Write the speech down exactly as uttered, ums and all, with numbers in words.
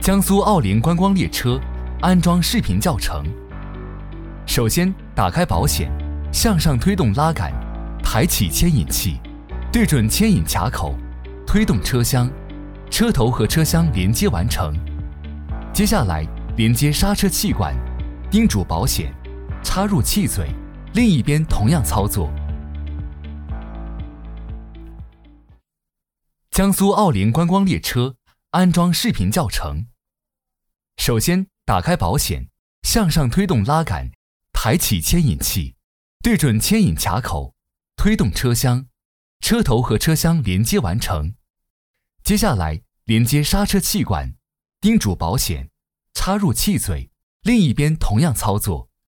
江苏奥林观光列车安装视频教程。首先打开保险，向上推动拉杆，抬起牵引器，对准牵引卡口，推动车厢，车头和车厢连接完成。接下来连接刹车气管，叮嘱保险，插入气嘴，另一边同样操作。江苏奥林观光列车安装视频教程。首先打开保险，向上推动拉杆，抬起牵引器，对准牵引卡口，推动车厢，车头和车厢连接完成。接下来连接刹车气管，叮嘱保险，插入气嘴，另一边同样操作。